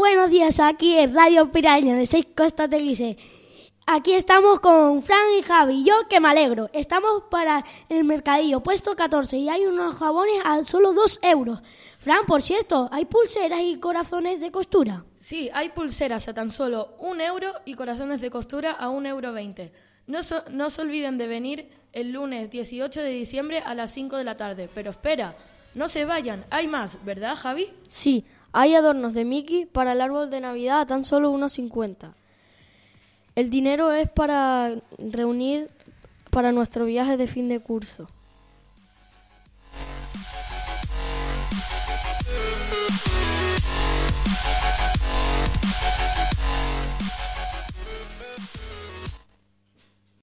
buenos días, aquí en Radio Piraña de 6 Costa Teguise. Aquí estamos con Fran y Javi, yo que me alegro. Estamos para el mercadillo, puesto 14, y hay unos jabones a solo 2 euros. Fran, por cierto, ¿hay pulseras y corazones de costura? Sí, hay pulseras a tan solo 1 euro y corazones de costura a 1,20 €. No se olviden de venir el lunes 18 de diciembre a las 5 de la tarde. Pero espera, no se vayan, hay más, ¿verdad, Javi? Sí, hay adornos de Mickey para el árbol de Navidad a tan solo 1,50 €. El dinero es para reunir para nuestro viaje de fin de curso.